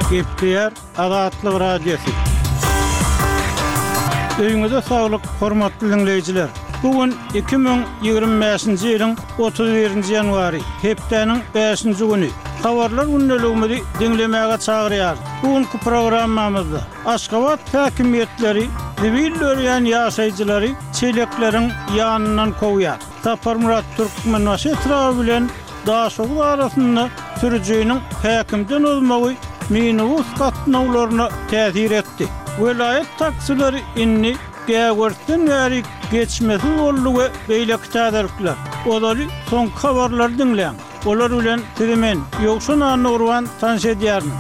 Gepler Azatlyk Radiosu. Öýüňize saglyk, hormatly dinleýijiler. Bugün 2025-nji ýylyň 31-nji ýanwary, hepdeniň 5-nji güni. Habarlar günneligimizi dinlemäge çagyrýar. Bugünkü programmamyzda Aşgabat häkimetleri zibillerden ýaşaýjylary çelekleriň ýanynyň kowýar. Tapar Murat Türkmenbaşy bilen daşogy arasynda sürüjüniň häkimden olmagy minibus gatnawlaryna täsir etdi. Welayet taksileri inni gäwirden bäri geçmesi boldy we beýle täderikler. Olary soň habarlar dinleýän. Olar bilen tiremen ýokşun anyrwan tanış edýärmi?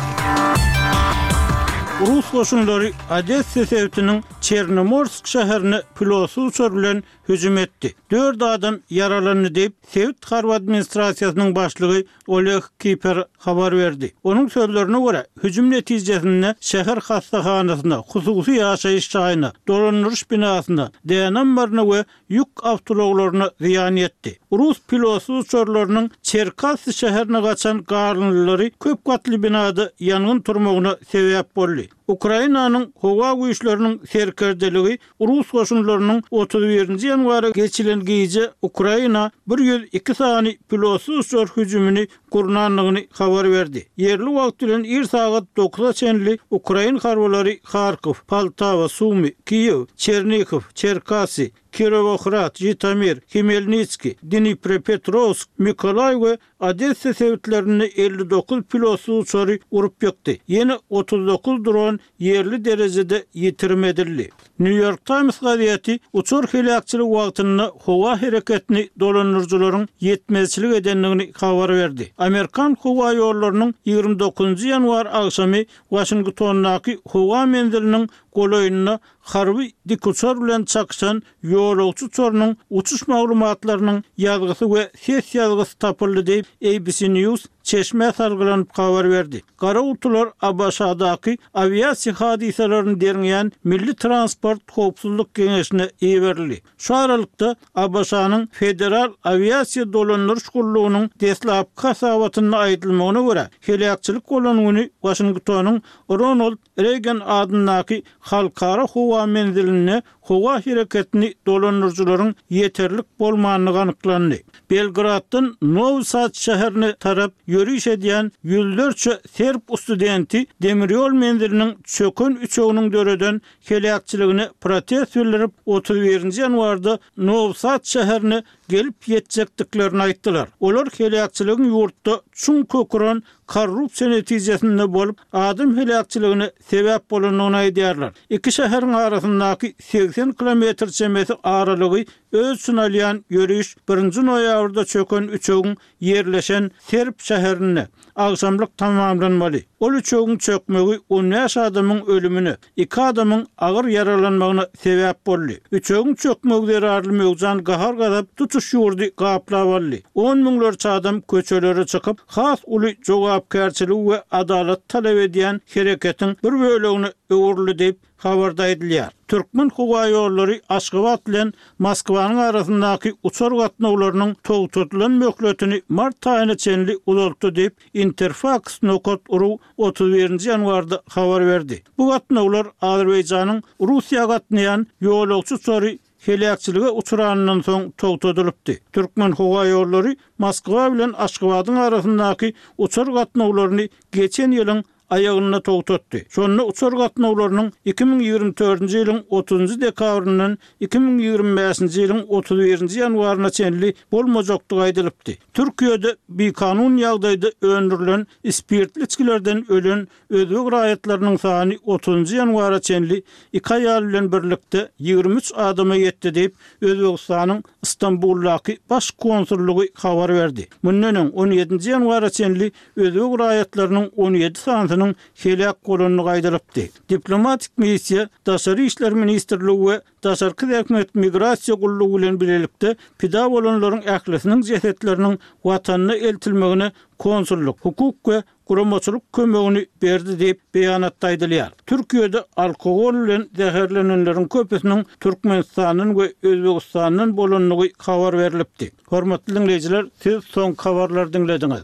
Rus goşunlary Odessa sewtiniň Çernomorsk şäherini pilotsy uçur bilen hüjüm etdi. 4 adam yaralandy diýip Sewt harp administrasiýasynyň başlygy Oleg Kiper habar berdi. Onuň sözlerine görä, hüjüm netijesinde şäher hastahanasyna, hususy ýaşaýyş çaýyna, dolanýyş binasyna, dänembarna we ýük awtologlaryna ziýan etdi. Rus pilotsy uçurlarynyň Çerkasy şäherine gaçan garlylary köp gatly binada ýangyn turmagyna sebäp boldy. Ukrainanyň howa güýçleriniň serkerdeligi Rus goşunlarynyň 31-nji ýanwary geçilen gece Ukraina 102 sany pilotsy uçur hüjümini gurnanlygyny habar berdi. Yerli wagt bilen 1 saat 9-a çenli Ukraina harbalary Kharkiv, Poltava, Sumy, Kiyev, Chernihiv, Cherkasy, Kirovohrad, Jitomir, Khmelnytski, Dnipropetrovsk, Mykolaiv we Odessa sewtlerini 59 pilotsy uçury urup ýokdy. Ýene 39 dron yerli derejede ýitirmedildi. New York Times gazieti uçur helakçylyk wagtynda howa hereketini dolanyrjylaryň ýetmezçilik edenligini habar berdi. Amerikan howa ýollarynyň 29-njy ýanwar agşamy Washingtondaky howa menziliniň goloýunyna harby dikuçar bilen çakşan ýolagçy uçurynyň uçuş maglumatlarynyň ýazgysy we ses ýazgysy tapyldy diýip ABC News çeşme salgylanyp habar berdi. Gara utular Abaşadaky aviasiýa hadiselerini derňýän Milli Transport Howpsuzlyk Geňeşine iýerildi. Şu aralykda Abaşanyň Federal Aviasiýa Dolanýyş Gurulugynyň deslap kasawatyna aýdylmagyna görä, helakçylyk bolan güni Washingtonyň Ronald Reagan adynaky halkara howa menziline howa hereketini dolanyrjylaryň ýeterlik bolmanyny anyklandy. Belgraddan Novi Sad şäherine tarap yürüyüş edýän ýüzlerçe serb studenti demiryol menziliniň çökün üçeginiň döreden helakçylygine protest bildirip 31-nji ýanwarda Novi Sad şäherine gelip ýetjekdiklerini aýtdylar. Olar helakçylygyň ýurtda çuň köküren korrupsiýa netijesinde bolup adam helakçylygyna sebäp bolanyny aýdýarlar. Iki şäheriň arasyndaky 80 kilometr çemesi aralygy öz sunalyan yürüyüş 1-nji noýabrda çökün üçegiň yerleşen Serb şäherine agşamlyk tamamlanmaly. Ol üçegiň çökmegi 10 ýaş adamyň ölümine, 2 adamyň agyr yaralanmagyna sebäp boldy. Üçegiň çökmegleri arly mögjan gahar gadap tutuş ýurdy gaplawaldy. 10 miňlerçe adam köçelere çykyp has uly jogapkärçilik we adalet talap edýän hereketiň bir bölegini öwürli diýip habarda edilýär. Türkmen howa ýollary Aşgabat bilen Moskwanyň arasyndaky uçur gatnawlarynyň togtutulan möhletini mart aýyna çenli uzatdy diýip Interfax Nokot uru 31-nji ýanwarda habar berdi. Bu gatnawlar Azerbaýjanyň Russiýa gatnaýan ýolagçy uçury helakçylyga uçuranyndan soň togtudylypdy. Türkmen howa ýollary Moskwa bilen Aşgabatyň arasyndaky uçur gatnawlaryny geçen ýylyň ayagyna togtatdy. Şonda uçur gatnawlarynyň 2024-nji ýylyň 30-njy dekabrynyň 2025-nji ýylyň 31-nji ýanwaryna çenli bolmajakdygy aýdylypdy. Türkiýede bir kanun ýagdaýda öndürilen spirtli içkilerden ölen özbek raýatlarynyň sany 30-njy ýanwara çenli 2 aýal bilen birlikde 23 adama ýetdi diýip Özbekistanyň Istanbuldaky baş konsullugy habar berdi. Mundan 17-nji ýanwara çenli özbek raýatlarynyň 17 sanynyň helak bolanyny gaýdalypdy. Diplomatik missiýa Daşary işler ministrligi we Daşarky hökümet migrasiýa gullugy bilen birlikde pida bolanlaryň ählisiniň jesetleriniň watanyna eltilmegine konsulluk, hukuk we guramaçylyk kömegini berdi diýip beýanatda aýdylýar. Türkiýede alkogol bilen zäherlenenleriň köpüsiniň Türkmenistanyň we Özbegistanyň bolanyny habar berilipdi. Hormatly dinleýijiler, siz soň habarlar dinlediňiz.